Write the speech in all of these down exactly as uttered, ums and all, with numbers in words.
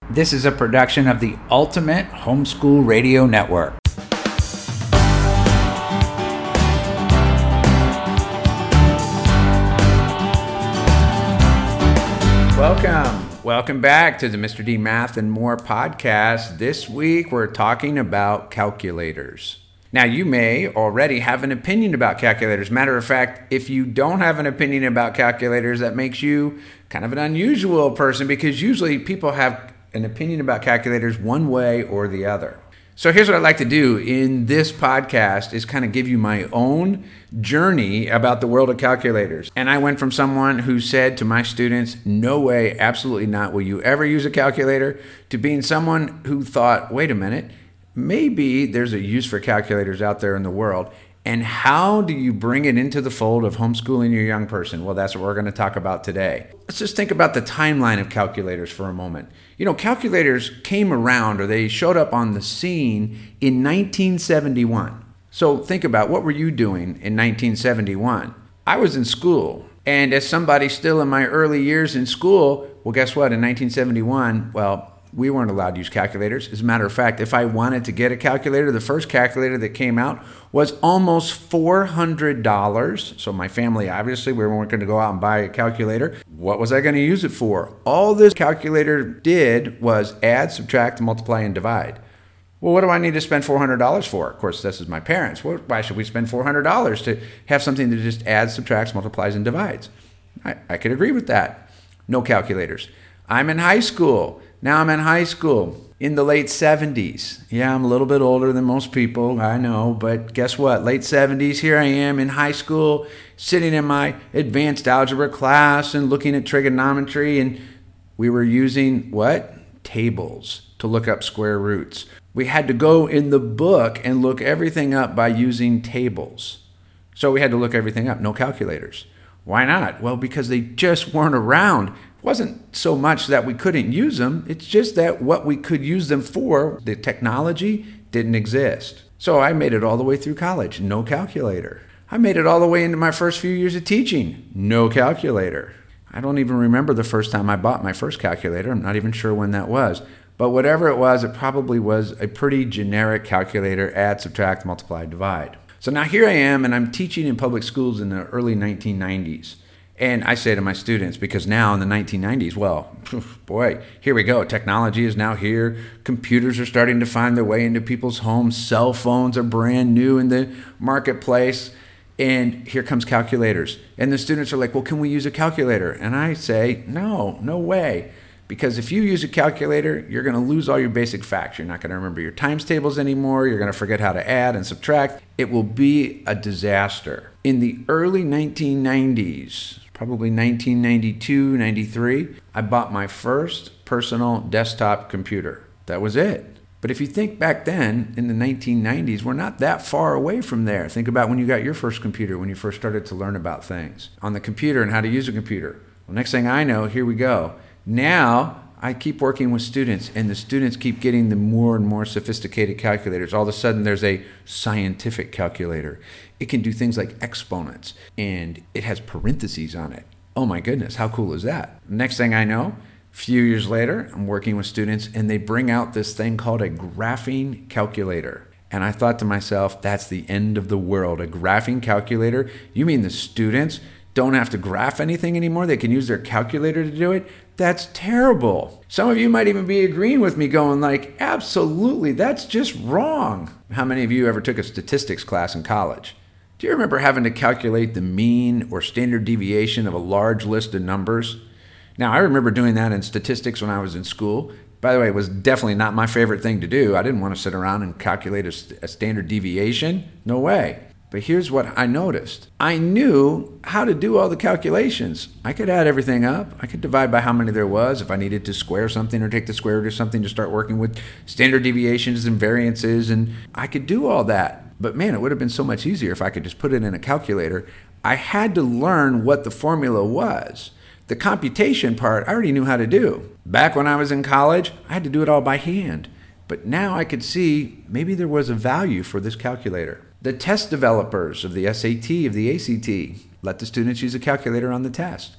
This is a production of the Ultimate Homeschool Radio Network. Welcome. Welcome back to the Mister D Math and More podcast. This week we're talking about calculators. Now, you may already have an opinion about calculators. Matter of fact, if you don't have an opinion about calculators, that makes you kind of an unusual person, because usually people have an opinion about calculators one way or the other. So here's what I'd like to do in this podcast is kind of give you my own journey about the world of calculators. And I went from someone who said to my students, no way, absolutely not, will you ever use a calculator, to being someone who thought, wait a minute, maybe there's a use for calculators out there in the world. And how do you bring it into the fold of homeschooling your young person? Well, that's what we're going to talk about today. Let's just think about the timeline of calculators for a moment. You know, calculators came around, or they showed up on the scene in nineteen seventy-one. So think about, what were you doing in nineteen seventy-one? I was in school. And as somebody still in my early years in school, well, guess what? In nineteen seventy-one, well, we weren't allowed to use calculators. As a matter of fact, if I wanted to get a calculator, the first calculator that came out was almost four hundred dollars. So my family, obviously, we weren't going to go out and buy a calculator. What was I going to use it for? All this calculator did was add, subtract, multiply, and divide. Well, what do I need to spend four hundred dollars for? Of course, this is my parents. Well, why should we spend four hundred dollars to have something that just adds, subtracts, multiplies, and divides? I, I could agree with that. No calculators. I'm in high school. Now I'm in high school in the late seventies. Yeah, I'm a little bit older than most people, I know, but guess what? Late seventies, here I am in high school, sitting in my advanced algebra class and looking at trigonometry, and we were using what? Tables to look up square roots. We had to go in the book and look everything up by using tables. So we had to look everything up, no calculators. Why not? Well, because they just weren't around. It wasn't so much that we couldn't use them, it's just that what we could use them for, the technology, didn't exist. So I made it all the way through college, no calculator. I made it all the way into my first few years of teaching, no calculator. I don't even remember the first time I bought my first calculator. I'm not even sure when that was. But whatever it was, it probably was a pretty generic calculator, add, subtract, multiply, divide. So now here I am, and I'm teaching in public schools in the early nineteen nineties. And I say to my students, because now in the nineteen nineties, well, boy, here we go. Technology is now here. Computers are starting to find their way into people's homes. Cell phones are brand new in the marketplace. And here comes calculators. And the students are like, well, can we use a calculator? And I say, no, no way. Because if you use a calculator, you're going to lose all your basic facts. You're not going to remember your times tables anymore. You're going to forget how to add and subtract. It will be a disaster. In the early nineteen nineties, probably nineteen ninety-two, ninety-three, I bought my first personal desktop computer. That was it. But if you think back then, in the nineteen nineties, we're not that far away from there. Think about when you got your first computer, when you first started to learn about things on the computer and how to use a computer. Well, next thing I know, here we go. Now, I keep working with students, and the students keep getting the more and more sophisticated calculators. All of a sudden, there's a scientific calculator. It can do things like exponents, and it has parentheses on it. Oh my goodness, how cool is that? Next thing I know, a few years later, I'm working with students, and they bring out this thing called a graphing calculator. And I thought to myself, that's the end of the world. A graphing calculator? You mean the students don't have to graph anything anymore? They can use their calculator to do it? That's terrible. Some of you might even be agreeing with me, going like, absolutely, that's just wrong. How many of you ever took a statistics class in college? Do you remember having to calculate the mean or standard deviation of a large list of numbers? Now, I remember doing that in statistics when I was in school. By the way, it was definitely not my favorite thing to do. I didn't want to sit around and calculate a, a standard deviation. No way. But here's what I noticed. I knew how to do all the calculations. I could add everything up. I could divide by how many there was. If I needed to square something or take the square root of something, to start working with standard deviations and variances, and I could do all that. But man, it would have been so much easier if I could just put it in a calculator. I had to learn what the formula was. The computation part, I already knew how to do. Back when I was in college, I had to do it all by hand. But now I could see maybe there was a value for this calculator. The test developers of the S A T, of the A C T, let the students use a calculator on the test.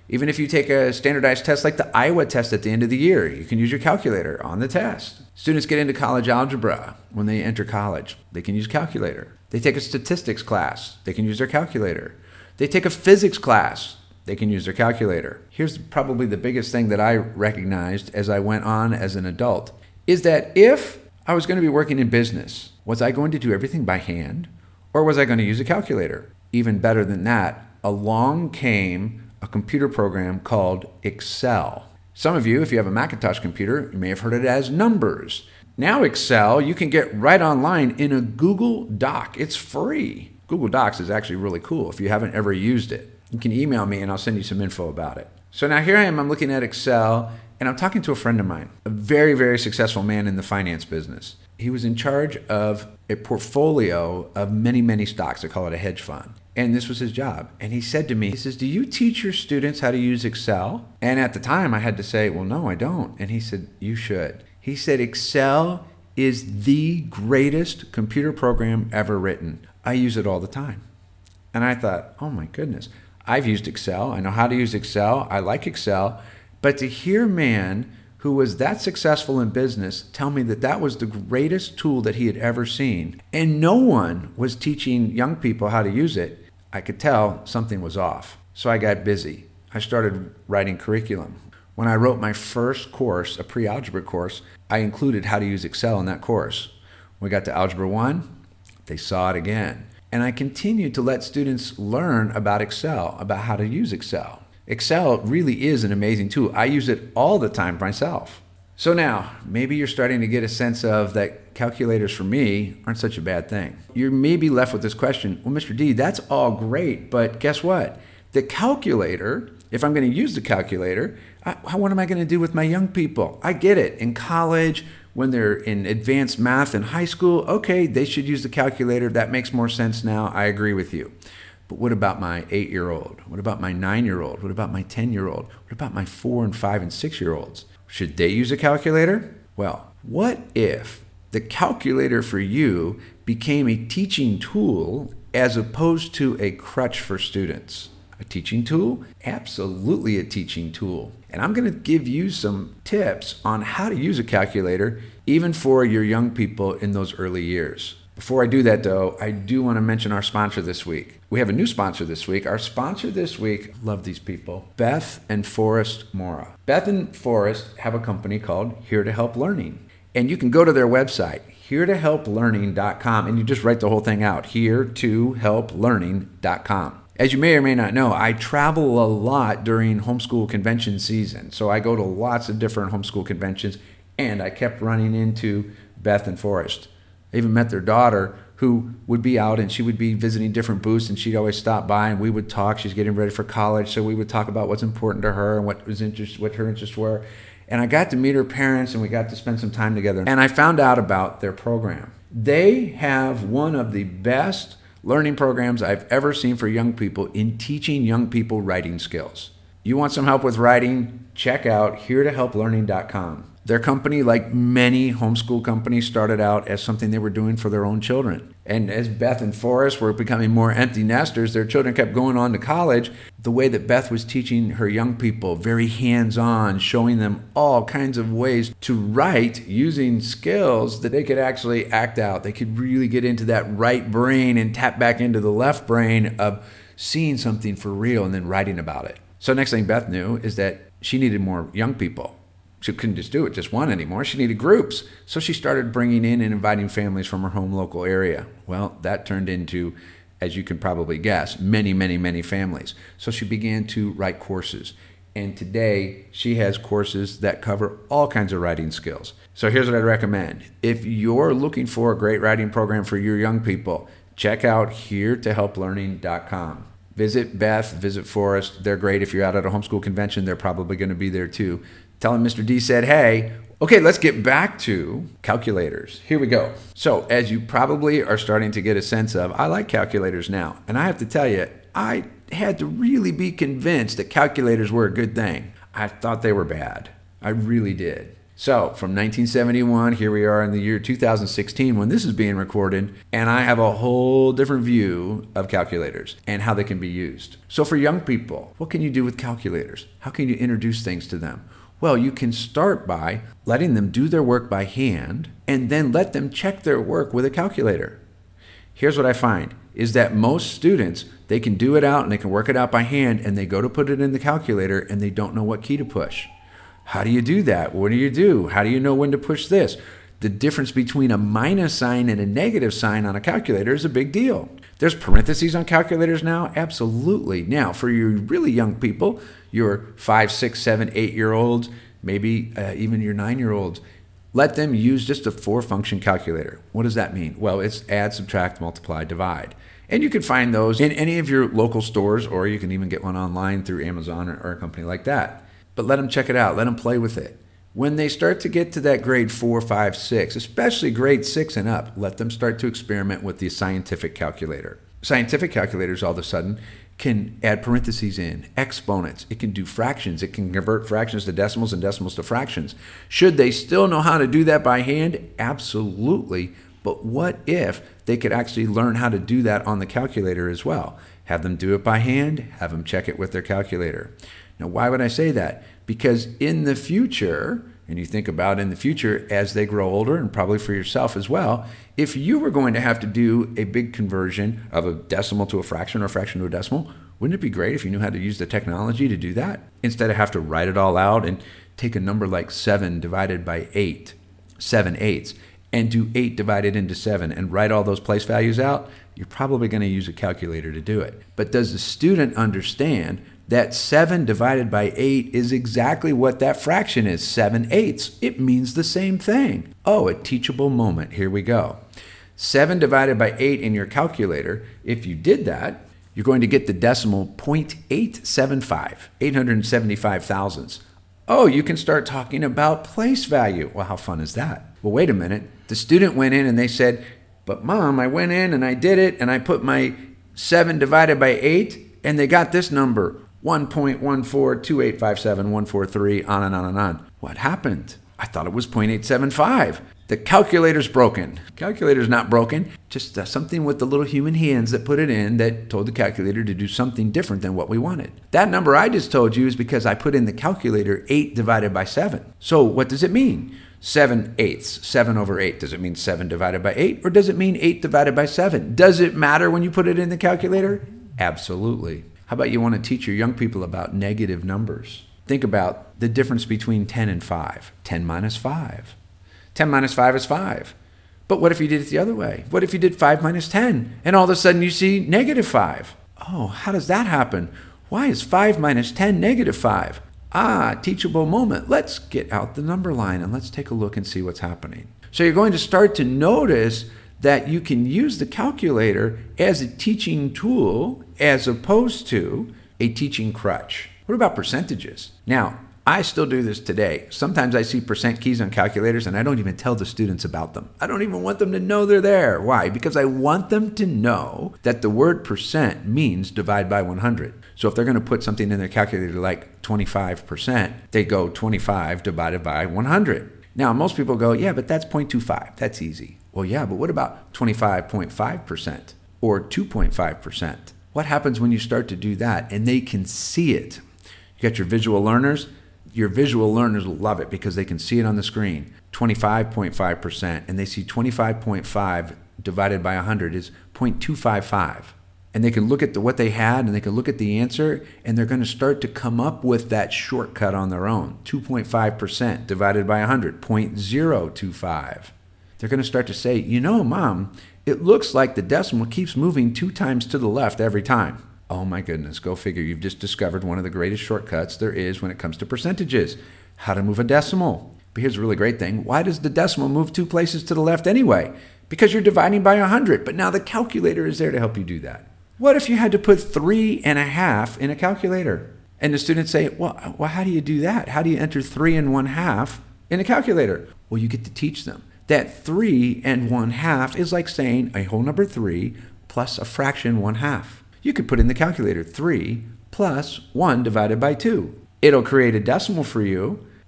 Even if you take a standardized test like the Iowa test at the end of the year, you can use your calculator on the test. Students get into college algebra when they enter college. They can use calculator. They take a statistics class. They can use their calculator. They take a physics class. They can use their calculator. Here's probably the biggest thing that I recognized as I went on as an adult, is that if I was going to be working in business, was I going to do everything by hand, or was I going to use a calculator? Even better than that, along came a computer program called Excel. Some of you, if you have a Macintosh computer, you may have heard it as Numbers. Now Excel, you can get right online in a Google Doc. It's free. Google Docs is actually really cool if you haven't ever used it. You can email me and I'll send you some info about it. So now here I am, I'm looking at Excel, and I'm talking to a friend of mine, a very, very successful man in the finance business. He was in charge of a portfolio of many, many stocks. They call it a hedge fund. And this was his job. And he said to me, he says, do you teach your students how to use Excel? And at the time I had to say, well, no, I don't. And he said, you should. He said, Excel is the greatest computer program ever written. I use it all the time. And I thought, oh my goodness, I've used Excel. I know how to use Excel. I like Excel. But to hear a man who was that successful in business tell me that that was the greatest tool that he had ever seen, and no one was teaching young people how to use it, I could tell something was off. So I got busy. I started writing curriculum. When I wrote my first course, a pre-algebra course, I included how to use Excel in that course. When we got to Algebra one, they saw it again. And I continued to let students learn about Excel, about how to use Excel. Excel really is an amazing tool. I use it all the time myself. So now, maybe you're starting to get a sense of that calculators for me aren't such a bad thing. You're maybe left with this question, well, Mister D, that's all great, but guess what? The calculator, if I'm going to use the calculator, I, what am I going to do with my young people? I get it. In college, when they're in advanced math in high school, okay, they should use the calculator. That makes more sense now. I agree with you. But what about my eight-year-old? What about my nine-year-old? What about my ten-year-old? What about my four and five and six-year-olds? Should they use a calculator? Well, what if the calculator for you became a teaching tool as opposed to a crutch for students? A teaching tool? Absolutely a teaching tool. And I'm going to give you some tips on how to use a calculator, even for your young people in those early years. Before I do that, though, I do want to mention our sponsor this week. We have a new sponsor this week. Our sponsor this week, love these people, Beth and Forrest Mora. Beth and Forrest have a company called Here to Help Learning. And you can go to their website, here to help learning dot com, and you just write the whole thing out, here to help learning dot com. As you may or may not know, I travel a lot during homeschool convention season. So I go to lots of different homeschool conventions, and I kept running into Beth and Forrest. I even met their daughter, who would be out and she would be visiting different booths, and she'd always stop by and we would talk. She's getting ready for college, so we would talk about what's important to her and what was interest, what her interests were. And I got to meet her parents and we got to spend some time together. And I found out about their program. They have one of the best learning programs I've ever seen for young people in teaching young people writing skills. You want some help with writing? Check out here to help learning dot com. Their company, like many homeschool companies, started out as something they were doing for their own children. And as Beth and Forrest were becoming more empty nesters, their children kept going on to college. The way that Beth was teaching her young people, very hands-on, showing them all kinds of ways to write using skills that they could actually act out. They could really get into that right brain and tap back into the left brain of seeing something for real and then writing about it. So next thing Beth knew is that she needed more young people. She couldn't just do it just one anymore. She needed groups. So she started bringing in and inviting families from her home local area. Well, that turned into, as you can probably guess, many, many, many families. So she began to write courses. And today she has courses that cover all kinds of writing skills. So here's what I'd recommend. If you're looking for a great writing program for your young people, check out here to help learning dot com. Visit Beth, visit Forrest. They're great. If you're out at a homeschool convention, they're probably going to be there too. Tell them Mister D said, hey. Okay, let's get back to calculators. Here we go. So as you probably are starting to get a sense of, I like calculators now. And I have to tell you, I had to really be convinced that calculators were a good thing. I thought they were bad. I really did. So from nineteen seventy-one, here we are in the year two thousand sixteen when this is being recorded, and I have a whole different view of calculators and how they can be used. So for young people, what can you do with calculators? How can you introduce things to them? Well, you can start by letting them do their work by hand and then let them check their work with a calculator. Here's what I find is that most students, they can do it out and they can work it out by hand, and they go to put it in the calculator and they don't know what key to push. How do you do that? What do you do? How do you know when to push this? The difference between a minus sign and a negative sign on a calculator is a big deal. There's parentheses on calculators now? Absolutely. Now, for your really young people, your five, six, seven, eight-year-olds, maybe uh, even your nine-year-olds, let them use just a four-function calculator. What does that mean? Well, it's add, subtract, multiply, divide. And you can find those in any of your local stores, or you can even get one online through Amazon or, or a company like that. But let them check it out. Let them play with it. When they start to get to that grade four, five, six, especially grade six and up, let them start to experiment with the scientific calculator. Scientific calculators all of a sudden can add parentheses in, exponents. It can do fractions. It can convert fractions to decimals and decimals to fractions. Should they still know how to do that by hand? Absolutely. But what if they could actually learn how to do that on the calculator as well? Have them do it by hand, have them check it with their calculator. Now, why would I say that? Because in the future, and you think about in the future as they grow older, and probably for yourself as well, if you were going to have to do a big conversion of a decimal to a fraction or a fraction to a decimal, wouldn't it be great if you knew how to use the technology to do that? Instead of have to write it all out and take a number like seven divided by eight, seven eighths, and do eight divided into seven and write all those place values out, you're probably going to use a calculator to do it. But does the student understand that seven divided by eight is exactly what that fraction is, seven eighths? It means the same thing. Oh, a teachable moment. Here we go. seven divided by eight in your calculator, if you did that, you're going to get the decimal zero point eight seven five, eight hundred seventy-five thousandths. Oh, you can start talking about place value. Well, how fun is that? Well, wait a minute. The student went in and they said, but Mom, I went in and I did it and I put my seven divided by eight and they got this number, one point one four two eight five seven one four three, on and on and on. What happened? I thought it was zero point eight seven five. The calculator's broken. Calculator's not broken, just uh, something with the little human hands that put it in that told the calculator to do something different than what we wanted. That number I just told you is because I put in the calculator eight divided by seven. So what does it mean? seven eighths, seven over eight. Does it mean seven divided by eight, or does it mean eight divided by seven? Does it matter when you put it in the calculator? Absolutely. How about you want to teach your young people about negative numbers? Think about the difference between ten and five. ten minus five. ten minus five is five. But what if you did it the other way? What if you did five minus ten, and all of a sudden you see negative five? Oh, how does that happen? Why is five minus ten negative five? Ah, teachable moment. Let's get out the number line and let's take a look and see what's happening. So you're going to start to notice that you can use the calculator as a teaching tool as opposed to a teaching crutch. What about percentages? Now, I still do this today. Sometimes I see percent keys on calculators and I don't even tell the students about them. I don't even want them to know they're there. Why? Because I want them to know that the word percent means divide by one hundred. So if they're going to put something in their calculator like twenty-five percent, they go twenty-five divided by one hundred. Now, most people go, yeah, but that's zero point two five. That's easy. Well, yeah, but what about twenty-five point five percent or two point five percent? What happens when you start to do that and they can see it? You got your visual learners. Your visual learners will love it because they can see it on the screen. twenty-five point five percent, and they see twenty-five point five divided by one hundred is zero point two five five. And they can look at the, what they had, and they can look at the answer, and they're going to start to come up with that shortcut on their own. two point five percent divided by one hundred, zero point zero two five. They're going to start to say, you know, Mom, it looks like the decimal keeps moving two times to the left every time. Oh my goodness, go figure. You've just discovered one of the greatest shortcuts there is when it comes to percentages. How to move a decimal. But here's a really great thing. Why does the decimal move two places to the left anyway? Because you're dividing by one hundred, but now the calculator is there to help you do that. What if you had to put three and a half in a calculator? And the students say, well, well, how do you do that? How do you enter three and one half in a calculator? Well, you get to teach them that three and one half is like saying a whole number three plus a fraction one half. You could put in the calculator three plus one divided by two. It'll create a decimal for you,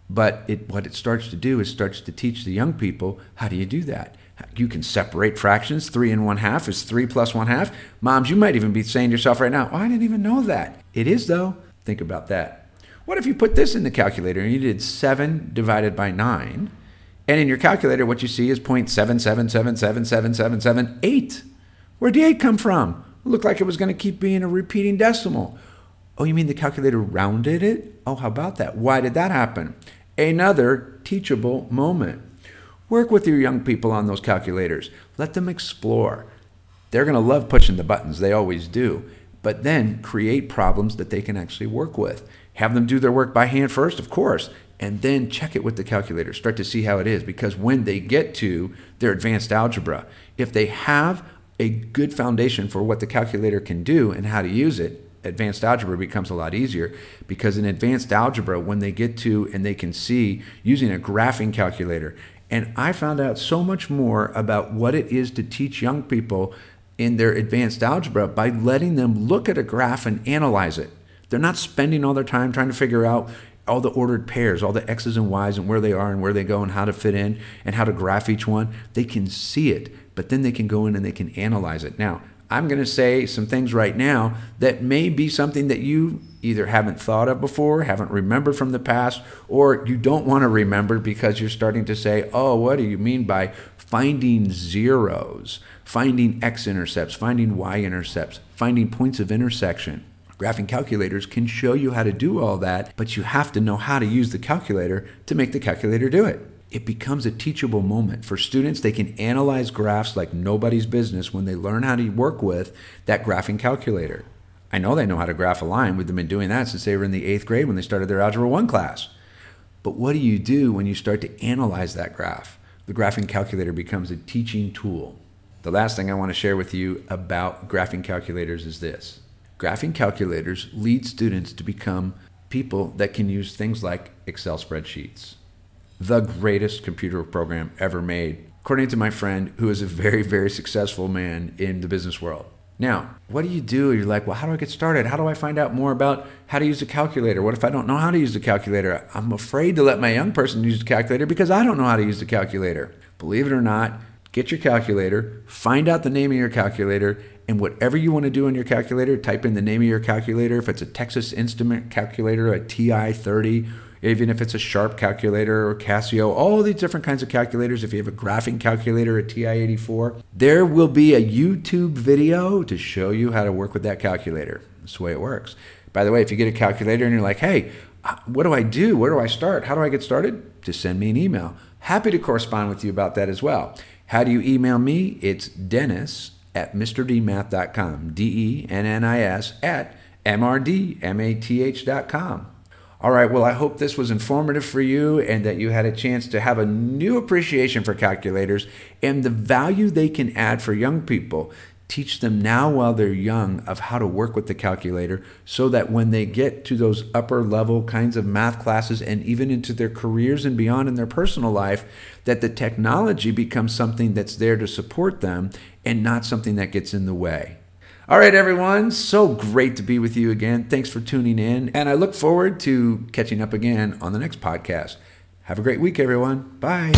But it, what it starts to do is starts to teach the young people, how do you do that? You can separate fractions. Three and one half is three plus one half. Moms, you might even be saying to yourself right now, oh, I didn't even know that. It is though. Think about that. What if you put this in the calculator and you did seven divided by nine, and in your calculator what you see is zero point seven seven seven seven seven seven seven eight. Where'd the eight come from? It looked like it was going to keep being a repeating decimal. Oh, you mean the calculator rounded it? Oh, how about that? Why did that happen? Another teachable moment. Work with your young people on those calculators. Let them explore. They're going to love pushing the buttons. They always do. But then create problems that they can actually work with. Have them do their work by hand first, of course, and then check it with the calculator. Start to see how it is. Because when they get to their advanced algebra, if they have a good foundation for what the calculator can do and how to use it, advanced algebra becomes a lot easier, because in advanced algebra, when they get to and they can see using a graphing calculator, and I found out so much more about what it is to teach young people in their advanced algebra by letting them look at a graph and analyze it. They're not spending all their time trying to figure out all the ordered pairs, all the X's and Y's and where they are and where they go and how to fit in and how to graph each one. They can see it, but then they can go in and they can analyze it. Now, I'm going to say some things right now that may be something that you either haven't thought of before, haven't remembered from the past, or you don't want to remember because you're starting to say, oh, what do you mean by finding zeros, finding x-intercepts, finding y-intercepts, finding points of intersection? Graphing calculators can show you how to do all that, but you have to know how to use the calculator to make the calculator do it. It becomes a teachable moment. For students, they can analyze graphs like nobody's business when they learn how to work with that graphing calculator. I know they know how to graph a line. We've been doing that since they were in the eighth grade when they started their Algebra one class. But what do you do when you start to analyze that graph? The graphing calculator becomes a teaching tool. The last thing I want to share with you about graphing calculators is this. Graphing calculators lead students to become people that can use things like Excel spreadsheets. The greatest computer program ever made, according to my friend, who is a very, very successful man in the business world. Now, what do you do? You're like, well, how do I get started? How do I find out more about how to use a calculator? What if I don't know how to use the calculator? I'm afraid to let my young person use the calculator because I don't know how to use the calculator. Believe it or not, get your calculator, find out the name of your calculator, and whatever you want to do on your calculator, type in the name of your calculator. If it's a Texas Instrument calculator, a T I thirty, even if it's a Sharp calculator or Casio, all these different kinds of calculators. If you have a graphing calculator, a T I eighty-four, there will be a YouTube video to show you how to work with that calculator. That's the way it works. By the way, if you get a calculator and you're like, hey, what do I do? Where do I start? How do I get started? Just send me an email. Happy to correspond with you about that as well. How do you email me? It's Dennis at Mr D Math dot com, D E N N I S at M R D M A T H dot com. All right, well, I hope this was informative for you and that you had a chance to have a new appreciation for calculators and the value they can add for young people. Teach them now while they're young of how to work with the calculator so that when they get to those upper level kinds of math classes and even into their careers and beyond in their personal life, that the technology becomes something that's there to support them and not something that gets in the way. All right, everyone, so great to be with you again. Thanks for tuning in, and I look forward to catching up again on the next podcast. Have a great week, everyone. Bye.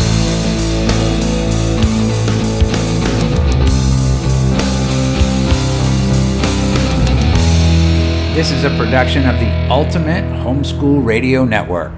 This is a production of the Ultimate Homeschool Radio Network.